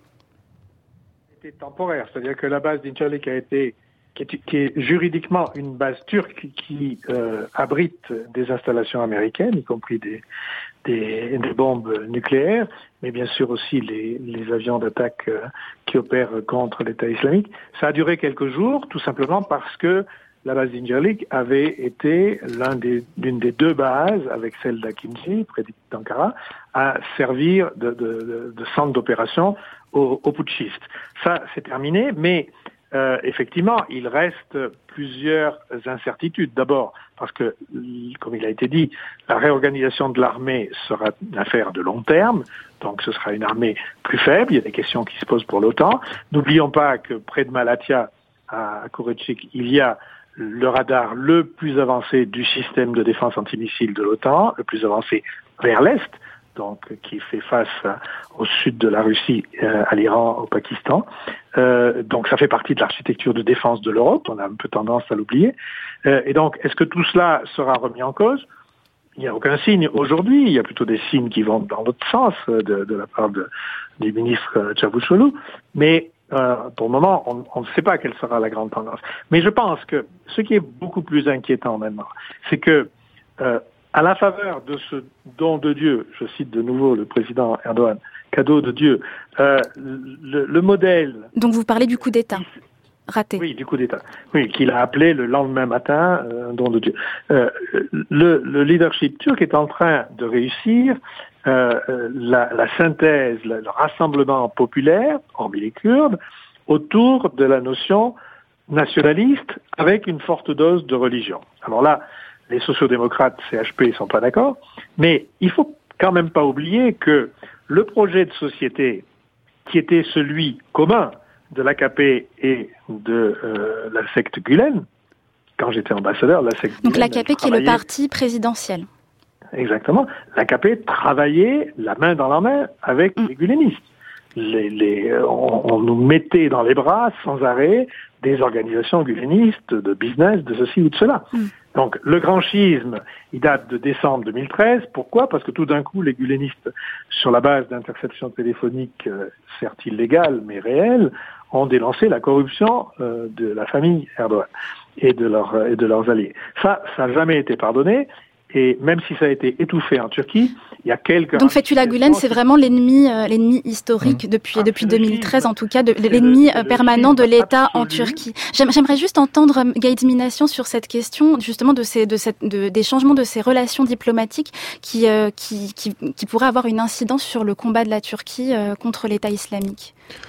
C'était temporaire, c'est-à-dire que la base d'Incirlik a été, qui est, qui est juridiquement une base turque qui euh, abrite des installations américaines, y compris des, des, des bombes nucléaires, mais bien sûr aussi les, les avions d'attaque euh, qui opèrent contre l'État islamique. Ça a duré quelques jours, tout simplement parce que la base d'Incirlik avait été l'un des, l'une des deux bases, avec celle d'Akinci, près d'Ankara, à servir de, de, de, de centre d'opération aux, aux putschistes. Ça, c'est terminé, mais euh, effectivement, il reste plusieurs incertitudes. D'abord, parce que, comme il a été dit, la réorganisation de l'armée sera une affaire de long terme, donc ce sera une armée plus faible. Il y a des questions qui se posent pour l'OTAN. N'oublions pas que près de Malatya, à Koretchik, il y a le radar le plus avancé du système de défense antimissile de l'OTAN, le plus avancé vers l'Est, donc qui fait face au sud de la Russie, euh, à l'Iran, au Pakistan. Euh, donc ça fait partie de l'architecture de défense de l'Europe, on a un peu tendance à l'oublier. Euh, et donc, est-ce que tout cela sera remis en cause ? Il n'y a aucun signe aujourd'hui, il y a plutôt des signes qui vont dans l'autre sens de, de la part de, du ministre Çavuşoğlu, mais Euh, pour le moment, on, on ne sait pas quelle sera la grande tendance. Mais je pense que ce qui est beaucoup plus inquiétant maintenant, c'est que, euh, à la faveur de ce don de Dieu, je cite de nouveau le président Erdogan, cadeau de Dieu, euh, le, le modèle... Donc vous parlez du coup d'État raté. Oui, du coup d'État. Oui, qu'il a appelé le lendemain matin euh, un don de Dieu. Euh, le, le leadership turc est en train de réussir euh, la, la synthèse, le, le rassemblement populaire, hormis les Kurdes, autour de la notion nationaliste avec une forte dose de religion. Alors là, les sociodémocrates C H P ne sont pas d'accord, mais il faut quand même pas oublier que le projet de société qui était celui commun de l'A K P et de euh, la secte Gülen, quand j'étais ambassadeur, la secte Donc Gülen... Donc l'A K P qui est le parti présidentiel. Exactement. L'A K P travaillait la main dans la main avec mm. les Gülenistes. Les, les, on, on nous mettait dans les bras sans arrêt des organisations gülenistes, de business, de ceci ou de cela. Mm. Donc le grand schisme, il date de décembre deux mille treize. Pourquoi ? Parce que tout d'un coup, les gülenistes, sur la base d'interceptions téléphoniques, euh, certes illégales mais réelles, ont dénoncé la corruption euh, de la famille Erdogan et de, leur, et de leurs alliés. Ça, ça n'a jamais été pardonné. Et même si ça a été étouffé en Turquie, il y a quelques... Donc Fethullah Gülen, c'est vraiment l'ennemi, euh, l'ennemi historique mmh. depuis ah, depuis deux mille treize, en tout cas, de, l'ennemi le, permanent de l'État absolu. En Turquie. J'aimerais juste entendre Gaïd Minassian sur cette question, justement, de ces, de cette, de, des changements de ces relations diplomatiques qui, euh, qui, qui, qui pourraient avoir une incidence sur le combat de la Turquie euh, contre l'État islamique.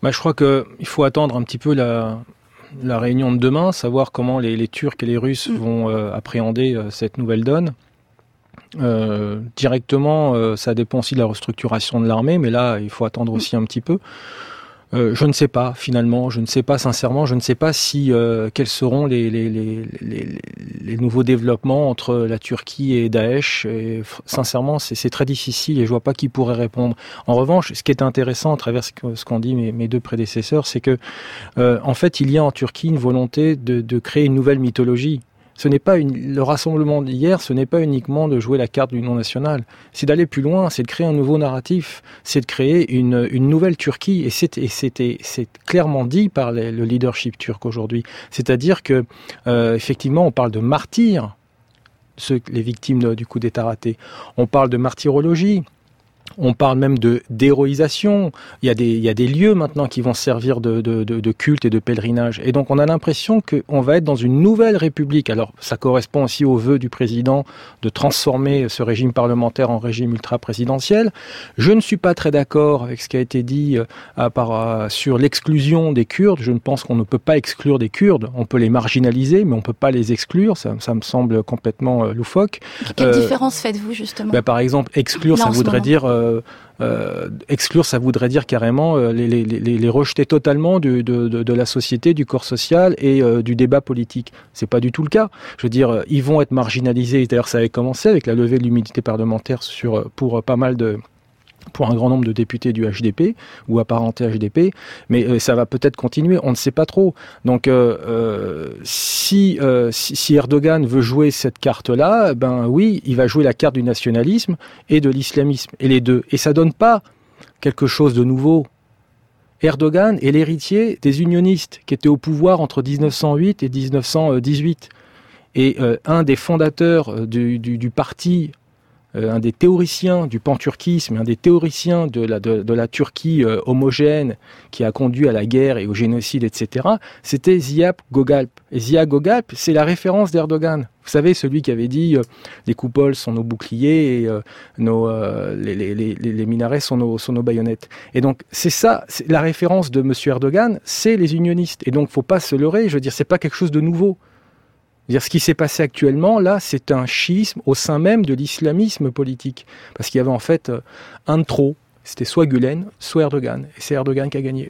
Bah, je crois qu'il faut attendre un petit peu la, la réunion de demain, savoir comment les, les Turcs et les Russes mmh. vont euh, appréhender euh, cette nouvelle donne. Euh, directement, euh, ça dépend aussi de la restructuration de l'armée, mais là, il faut attendre aussi un petit peu. Euh, je ne sais pas, finalement, je ne sais pas sincèrement, je ne sais pas si euh, quels seront les, les, les, les, les nouveaux développements entre la Turquie et Daesh. Et, sincèrement, c'est, c'est très difficile et je vois pas qui pourrait répondre. En revanche, ce qui est intéressant à travers ce, que, ce qu'ont dit mes, mes deux prédécesseurs, c'est que, euh, en fait, il y a en Turquie une volonté de, de créer une nouvelle mythologie. Ce n'est pas une, le rassemblement d'hier, ce n'est pas uniquement de jouer la carte de l'Union nationale. C'est d'aller plus loin, c'est de créer un nouveau narratif, c'est de créer une, une nouvelle Turquie. Et, c'est, et c'était, c'est clairement dit par les, le leadership turc aujourd'hui. C'est-à-dire que, euh, effectivement, on parle de martyrs, ceux, les victimes de, du coup d'État raté. On parle de martyrologie. On parle même de d'héroïsation. Il y a des il y a des lieux maintenant qui vont servir de de de, de culte et de pèlerinage. Et donc on a l'impression que on va être dans une nouvelle république. Alors ça correspond aussi au vœu du président de transformer ce régime parlementaire en régime ultra-présidentiel. Je ne suis pas très d'accord avec ce qui a été dit euh, par euh, sur l'exclusion des Kurdes. Je ne pense qu'on ne peut pas exclure des Kurdes. On peut les marginaliser, mais on peut pas les exclure. Ça ça me semble complètement euh, loufoque. Quelle euh, différence faites-vous justement ? Ben, par exemple, exclure, Là, ça voudrait moment. dire euh, Euh, exclure, ça voudrait dire carrément euh, les, les, les, les rejeter totalement du, de, de, de la société, du corps social et euh, du débat politique. C'est pas du tout le cas. Je veux dire, ils vont être marginalisés. D'ailleurs, ça avait commencé avec la levée de l'immunité parlementaire sur, pour pas mal de... pour un grand nombre de députés du H D P ou apparentés H D P, mais euh, ça va peut-être continuer, on ne sait pas trop. Donc euh, euh, si, euh, si, si Erdogan veut jouer cette carte-là, ben oui, il va jouer la carte du nationalisme et de l'islamisme, et les deux. Et ça donne pas quelque chose de nouveau. Erdogan est l'héritier des unionistes qui étaient au pouvoir entre dix-neuf cent huit et dix-neuf cent dix-huit. Et euh, un des fondateurs du, du, du parti Euh, un des théoriciens du panturquisme, un des théoriciens de la, de, de la Turquie euh, homogène qui a conduit à la guerre et au génocide, et cetera, c'était Ziya Gökalp. Et Ziya Gökalp, c'est la référence d'Erdogan. Vous savez, celui qui avait dit euh, les coupoles sont nos boucliers et euh, nos, euh, les, les, les, les minarets sont nos, sont nos baïonnettes. Et donc, c'est ça, c'est la référence de M. Erdogan, c'est les unionistes. Et donc, faut pas se leurrer, je veux dire, c'est pas quelque chose de nouveau. Ce qui s'est passé actuellement, là, c'est un schisme au sein même de l'islamisme politique. Parce qu'il y avait en fait un de trop. C'était soit Gülen, soit Erdogan. Et c'est Erdogan qui a gagné.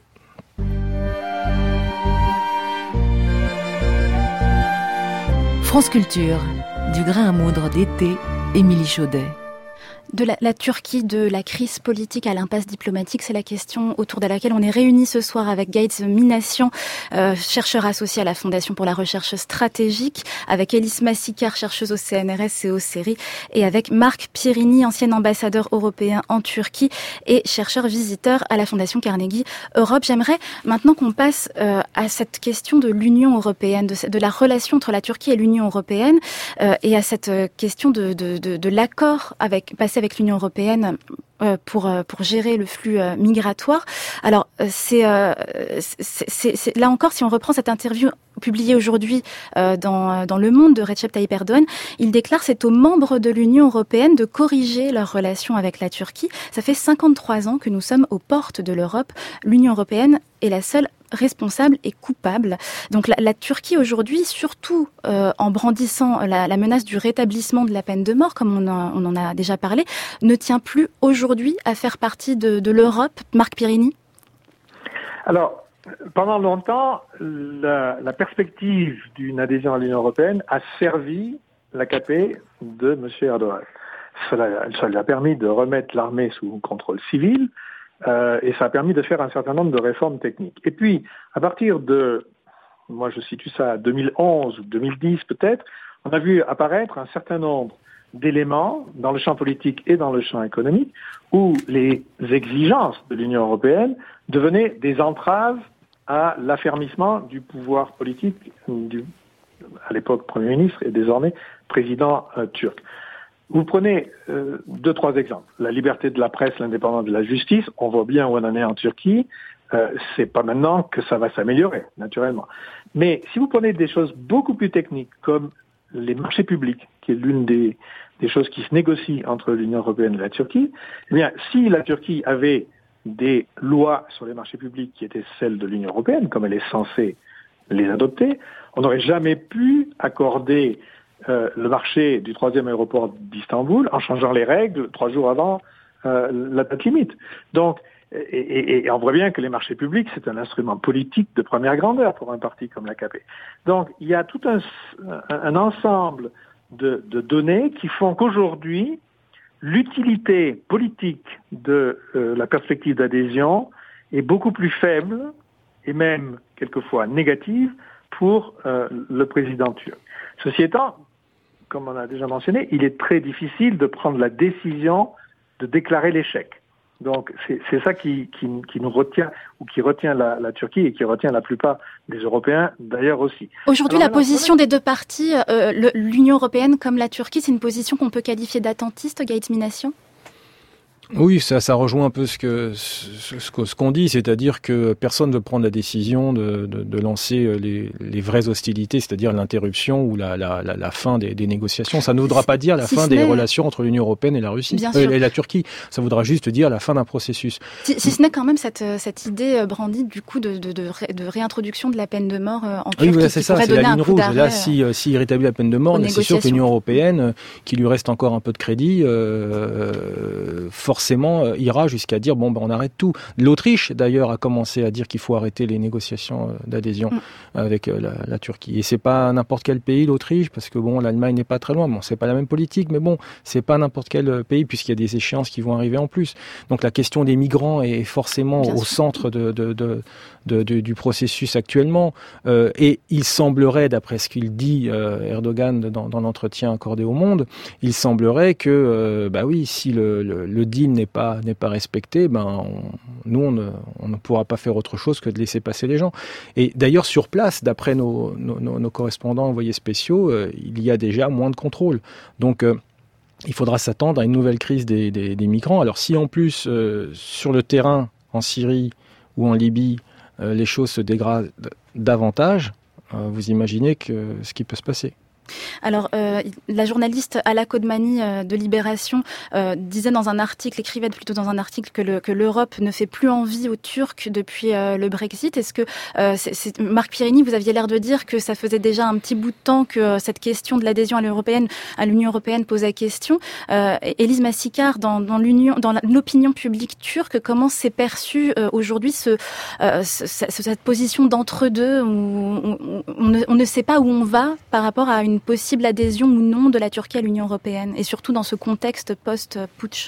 France Culture, du grain à moudre d'été, Émilie Chaudet. De la, la Turquie, de la crise politique à l'impasse diplomatique, c'est la question autour de laquelle on est réunis ce soir avec Gaït Minassian, euh, chercheur associé à la Fondation pour la recherche stratégique, avec Elis Massikar, chercheuse au C N R S et au C E R I, et avec Marc Pierini, ancien ambassadeur européen en Turquie et chercheur visiteur à la Fondation Carnegie Europe. J'aimerais maintenant qu'on passe euh, à cette question de l'Union européenne, de, de la relation entre la Turquie et l'Union européenne, euh, et à cette question de, de, de, de l'accord avec passé avec l'Union européenne euh, pour euh, pour gérer le flux euh, migratoire. Alors euh, c'est, euh, c'est, c'est, c'est là encore, si on reprend cette interview publiée aujourd'hui euh, dans dans Le Monde de Recep Tayyip Erdogan, il déclare c'est aux membres de l'Union européenne de corriger leurs relations avec la Turquie. Ça fait cinquante-trois ans que nous sommes aux portes de l'Europe. L'Union européenne est la seule responsable et coupable. Donc la, la Turquie aujourd'hui, surtout euh, en brandissant la, la menace du rétablissement de la peine de mort, comme on, a, on en a déjà parlé, ne tient plus aujourd'hui à faire partie de, de l'Europe. Marc Pierini ? Alors, pendant longtemps, la, la perspective d'une adhésion à l'Union européenne a servi l'A K P de M. Erdogan. Cela, ça lui a permis de remettre l'armée sous contrôle civil, Euh, et ça a permis de faire un certain nombre de réformes techniques. Et puis, à partir de, moi je situe ça à deux mille onze ou deux mille dix peut-être, on a vu apparaître un certain nombre d'éléments dans le champ politique et dans le champ économique où les exigences de l'Union européenne devenaient des entraves à l'affermissement du pouvoir politique du, à l'époque Premier ministre et désormais président euh, turc. Vous prenez euh, deux, trois exemples. La liberté de la presse, l'indépendance de la justice, on voit bien où on en est en Turquie. Euh, c'est pas maintenant que ça va s'améliorer, naturellement. Mais si vous prenez des choses beaucoup plus techniques, comme les marchés publics, qui est l'une des, des choses qui se négocient entre l'Union européenne et la Turquie, eh bien, si la Turquie avait des lois sur les marchés publics qui étaient celles de l'Union européenne, comme elle est censée les adopter. On n'aurait jamais pu accorder euh, le marché du troisième aéroport d'Istanbul en changeant les règles trois jours avant euh, la date limite. Donc, et, et, et on voit bien que les marchés publics, c'est un instrument politique de première grandeur pour un parti comme l'A K P. Donc, il y a tout un, un ensemble de, de données qui font qu'aujourd'hui, l'utilité politique de euh, la perspective d'adhésion est beaucoup plus faible et même quelquefois négative pour euh, le président turc. Ceci étant, comme on a déjà mentionné, il est très difficile de prendre la décision de déclarer l'échec. Donc c'est, c'est ça qui, qui, qui nous retient, ou qui retient la, la Turquie et qui retient la plupart des Européens d'ailleurs aussi. Aujourd'hui, alors, la position des deux parties, euh, le, l'Union européenne comme la Turquie, c'est une position qu'on peut qualifier d'attentiste, Gaët Minassian ? Oui, ça, ça rejoint un peu ce que ce, ce qu'on dit, c'est-à-dire que personne ne veut prendre la décision de, de, de lancer les, les vraies hostilités, c'est-à-dire l'interruption ou la, la, la, la fin des, des négociations. Ça ne voudra pas dire la si fin des n'est... relations entre l'Union européenne et la Russie euh, et la Turquie. Ça voudra juste dire la fin d'un processus. Si, si ce n'est quand même cette, cette idée brandie du coup de, de, de, ré, de réintroduction de la peine de mort en Turquie. Oui, voilà, c'est qui ça, c'est la ligne rouge. Là, si, si il rétablit la peine de mort, là, c'est sûr que l'Union européenne, qui lui reste encore un peu de crédit, euh, forcément forcément ira jusqu'à dire bon ben on arrête tout. L'Autriche d'ailleurs a commencé à dire qu'il faut arrêter les négociations d'adhésion mmh. avec la, la Turquie. Et c'est pas n'importe quel pays l'Autriche parce que bon l'Allemagne n'est pas très loin. Bon c'est pas la même politique mais bon c'est pas n'importe quel pays puisqu'il y a des échéances qui vont arriver en plus. Donc la question des migrants est forcément Bien au sûr. centre de, de, de, de, de, du processus actuellement. Euh, et il semblerait d'après ce qu'il dit euh, Erdogan dans, dans l'entretien accordé au Monde, il semblerait que euh, bah oui si le, le, le deal n'est pas n'est pas respecté, ben on, nous on ne, on ne pourra pas faire autre chose que de laisser passer les gens. Et d'ailleurs sur place, d'après nos, nos, nos correspondants envoyés spéciaux, euh, il y a déjà moins de contrôle. Donc euh, il faudra s'attendre à une nouvelle crise des, des, des migrants. Alors si en plus euh, sur le terrain en Syrie ou en Libye euh, les choses se dégradent davantage, euh, vous imaginez que ce qui peut se passer. Alors, euh, la journaliste Ala Kodmani euh, de Libération euh, disait dans un article, écrivait plutôt dans un article que, le, que l'Europe ne fait plus envie aux Turcs depuis euh, le Brexit. Est-ce que, euh, c'est, c'est, Marc Pirini, vous aviez l'air de dire que ça faisait déjà un petit bout de temps que euh, cette question de l'adhésion à l'Européenne, à l'Union européenne posait question. Euh, Élise Massicard, dans, dans, l'union, dans l'opinion publique turque, comment s'est perçue euh, aujourd'hui ce, euh, ce, cette position d'entre-deux où on, on, on, ne, on ne sait pas où on va par rapport à une une possible adhésion ou non de la Turquie à l'Union européenne, et surtout dans ce contexte post-putsch?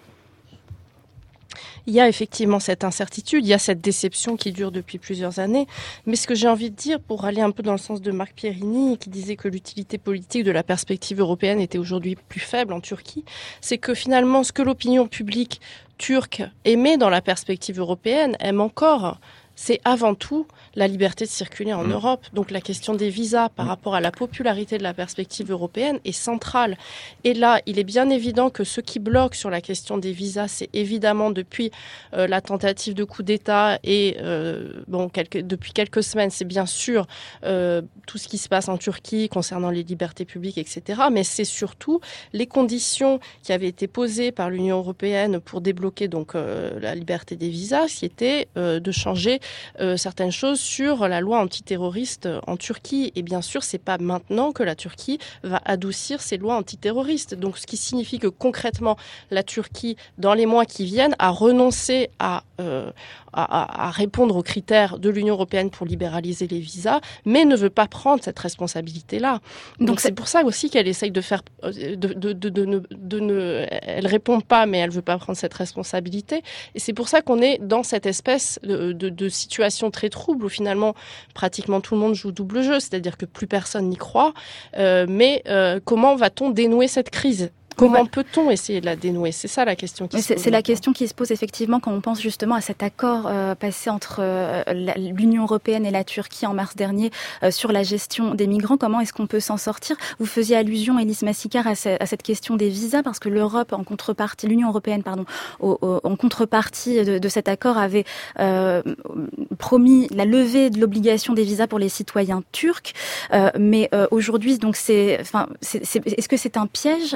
Il y a effectivement cette incertitude, il y a cette déception qui dure depuis plusieurs années. Mais ce que j'ai envie de dire, pour aller un peu dans le sens de Marc Pirini, qui disait que l'utilité politique de la perspective européenne était aujourd'hui plus faible en Turquie, c'est que finalement, ce que l'opinion publique turque aimait dans la perspective européenne, aime encore, c'est avant tout la liberté de circuler en mmh. Europe. Donc la question des visas par mmh. rapport à la popularité de la perspective européenne est centrale. Et là, il est bien évident que ce qui bloque sur la question des visas, c'est évidemment depuis euh, la tentative de coup d'État et euh, bon, quelques, depuis quelques semaines, c'est bien sûr euh, tout ce qui se passe en Turquie concernant les libertés publiques, et cetera. Mais c'est surtout les conditions qui avaient été posées par l'Union européenne pour débloquer donc euh, la liberté des visas, qui était euh, de changer Euh, certaines choses sur la loi antiterroriste en Turquie. Et bien sûr, c'est pas maintenant que la Turquie va adoucir ses lois antiterroristes. Donc, ce qui signifie que concrètement, la Turquie, dans les mois qui viennent, a renoncé à, euh, à, à répondre aux critères de l'Union européenne pour libéraliser les visas, mais ne veut pas prendre cette responsabilité-là. Donc, Donc c'est... c'est pour ça aussi qu'elle essaye de faire, de, de, de, de, ne, de ne, elle répond pas, mais elle veut pas prendre cette responsabilité. Et c'est pour ça qu'on est dans cette espèce de, de, de situation très trouble où finalement pratiquement tout le monde joue double jeu, c'est-à-dire que plus personne n'y croit. Euh, mais euh, comment va-t-on dénouer cette crise ? Comment ouais. peut-on essayer de la dénouer ? C'est ça la question qui Mais se c'est, pose. C'est la question qui se pose effectivement quand on pense justement à cet accord euh, passé entre euh, la, l'Union européenne et la Turquie en mars dernier euh, sur la gestion des migrants. Comment est-ce qu'on peut s'en sortir ? Vous faisiez allusion, Élise Massicard, à, ce, à cette question des visas parce que l'Europe, en contrepartie, l'Union européenne, pardon, au, au, en contrepartie de, de cet accord, avait euh, promis la levée de l'obligation des visas pour les citoyens turcs. Euh, mais euh, aujourd'hui, donc c'est, enfin, c'est, c'est, est-ce que c'est un piège euh, que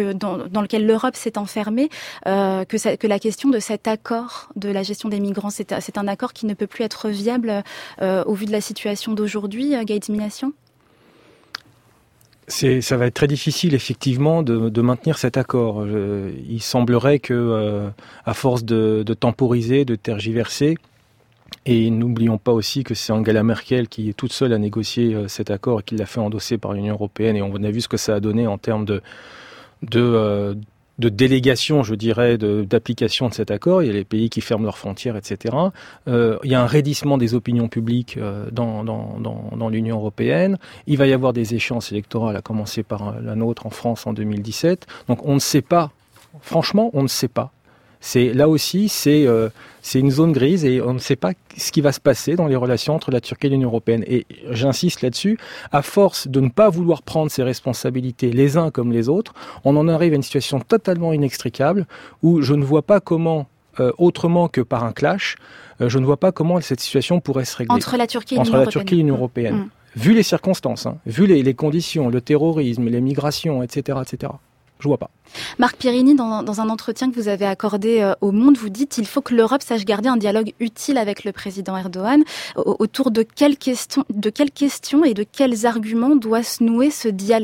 que dans, dans lequel l'Europe s'est enfermée, euh, que, ça, que la question de cet accord de la gestion des migrants, c'est, c'est un accord qui ne peut plus être viable euh, au vu de la situation d'aujourd'hui, Gaëtan Minassian ? C'est, ça va être très difficile effectivement de, de maintenir cet accord. Euh, il semblerait que, euh, à force de, de temporiser, de tergiverser, et n'oublions pas aussi que c'est Angela Merkel qui est toute seule à négocier euh, cet accord et qui l'a fait endosser par l'Union européenne, et on a vu ce que ça a donné en termes de de, euh, de délégation, je dirais, de, d'application de cet accord. Il y a les pays qui ferment leurs frontières, et cetera. Euh, il y a un raidissement des opinions publiques euh, dans, dans, dans, dans l'Union européenne. Il va y avoir des échéances électorales, à commencer par la nôtre en France en deux mille dix-sept. Donc on ne sait pas, franchement, on ne sait pas. C'est, là aussi, c'est, euh, c'est une zone grise et on ne sait pas ce qui va se passer dans les relations entre la Turquie et l'Union européenne. Et j'insiste là-dessus, à force de ne pas vouloir prendre ses responsabilités les uns comme les autres, on en arrive à une situation totalement inextricable où je ne vois pas comment, euh, autrement que par un clash, euh, je ne vois pas comment cette situation pourrait se régler. Entre la Turquie et Entre l'Union la européenne. Turquie et l'Union européenne. Mmh. Vu les circonstances, hein, vu les, les conditions, le terrorisme, les migrations, et cetera, et cetera. Je vois pas. Marc Pierini, dans, dans un entretien que vous avez accordé euh, au Monde, vous dites qu'il faut que l'Europe sache garder un dialogue utile avec le président Erdogan. O- autour de quelles questions, de quelles questions et de quels arguments doit se nouer ce dialogue ?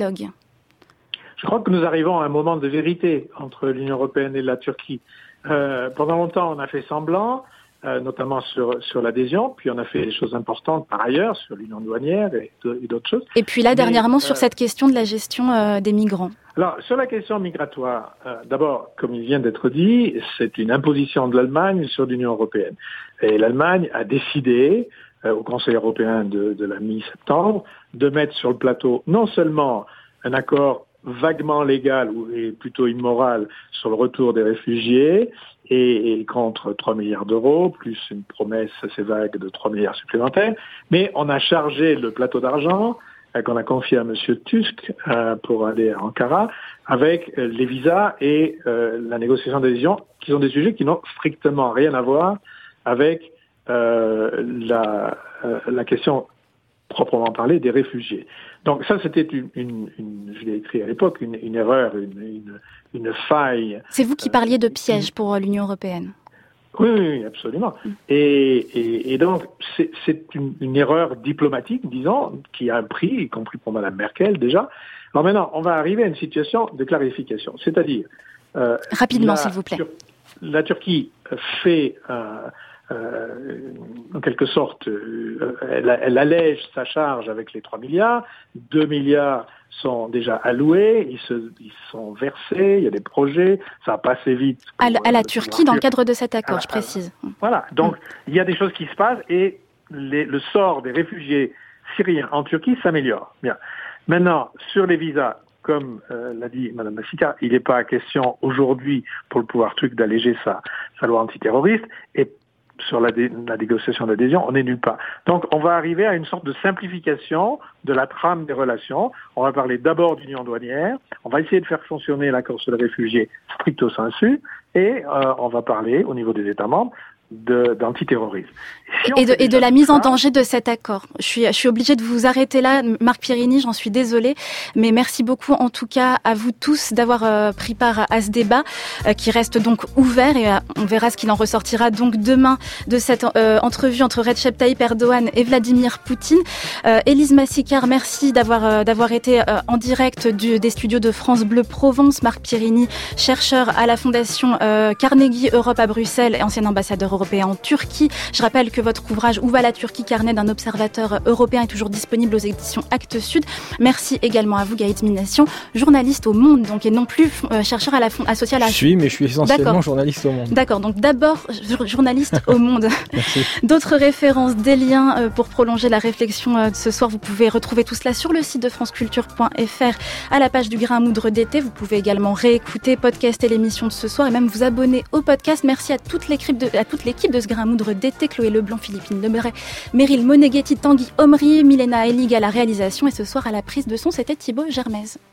Je crois que nous arrivons à un moment de vérité entre l'Union européenne et la Turquie. Euh, pendant longtemps, on a fait semblant, euh, notamment sur, sur l'adhésion, puis on a fait des choses importantes par ailleurs, sur l'union douanière et, et d'autres choses. Et puis là, Mais, dernièrement, euh, sur cette question de la gestion euh, des migrants. Alors, sur la question migratoire, euh, d'abord, comme il vient d'être dit, c'est une imposition de l'Allemagne sur l'Union européenne. Et l'Allemagne a décidé, euh, au Conseil européen de, de la mi-septembre, de mettre sur le plateau non seulement un accord vaguement légal ou et plutôt immoral sur le retour des réfugiés et, et contre trois milliards d'euros, plus une promesse assez vague de trois milliards supplémentaires, mais on a chargé le plateau d'argent qu'on a confié à M. Tusk euh, pour aller à Ankara, avec euh, les visas et euh, la négociation d'adhésion, qui sont des sujets qui n'ont strictement rien à voir avec euh, la, euh, la question proprement parlée des réfugiés. Donc ça, c'était une, une, une je l'ai écrit à l'époque, une, une erreur, une, une, une faille. C'est vous qui parliez de piège pour l'Union européenne. Oui, oui, absolument. Et, et, et donc, c'est, c'est une, une erreur diplomatique, disons, qui a un prix, y compris pour Mme Merkel déjà. Alors maintenant, on va arriver à une situation de clarification. C'est-à-dire... Euh, Rapidement, la, s'il vous plaît. Tur- la Turquie fait, euh, euh, en quelque sorte, euh, elle, elle allège sa charge avec les trois milliards. deux milliards sont déjà alloués, ils se, ils sont versés, il y a des projets, ça va passer vite. À, à la Turquie, dans le cadre de cet accord, à, je précise. Voilà, donc mmh. il y a des choses qui se passent et les, le sort des réfugiés syriens en Turquie s'améliore. Bien. Maintenant, sur les visas, comme euh, l'a dit Mme Massika, il n'est pas question aujourd'hui pour le pouvoir turc d'alléger sa, sa loi antiterroriste, et sur la, dé, la négociation d'adhésion, on n'est nulle part. Donc on va arriver à une sorte de simplification de la trame des relations. On va parler d'abord d'union douanière, on va essayer de faire fonctionner l'accord sur les réfugiés stricto sensu, et euh, on va parler au niveau des États membres De, d'antiterrorisme. Si et de, et de la mise ça, en danger de cet accord. Je suis, je suis obligée de vous arrêter là, Marc Pierini, j'en suis désolée, mais merci beaucoup en tout cas à vous tous d'avoir euh, pris part à, à ce débat euh, qui reste donc ouvert et euh, on verra ce qu'il en ressortira donc demain de cette euh, entrevue entre Recep Tayyip Erdogan et Vladimir Poutine. Euh, Élise Massicard, merci d'avoir, euh, d'avoir été euh, en direct du, des studios de France Bleu Provence. Marc Pierini, chercheur à la Fondation euh, Carnegie Europe à Bruxelles et ancien ambassadeur européen en Turquie. Je rappelle que votre ouvrage Où va la Turquie, carnet d'un observateur européen est toujours disponible aux éditions Actes Sud. Merci également à vous, Gaëtan Minassian, journaliste au Monde, donc et non plus euh, chercheur à la fond, associé à la. Je suis, mais je suis essentiellement D'accord. journaliste au Monde. D'accord, donc d'abord journaliste au Monde. Merci. D'autres références, des liens euh, pour prolonger la réflexion euh, de ce soir. Vous pouvez retrouver tout cela sur le site de franceculture point f r à la page du Grain à moudre d'été. Vous pouvez également réécouter, podcaster l'émission de ce soir et même vous abonner au podcast. Merci à toute l'équipe de, à toute l'équipe de ce Grain à moudre d'été, Chloé Leblanc, Philippine Lebray, Meryl Moneghetti, Tanguy Omri, Milena Elig à la réalisation et ce soir à la prise de son, c'était Thibaut Germaise.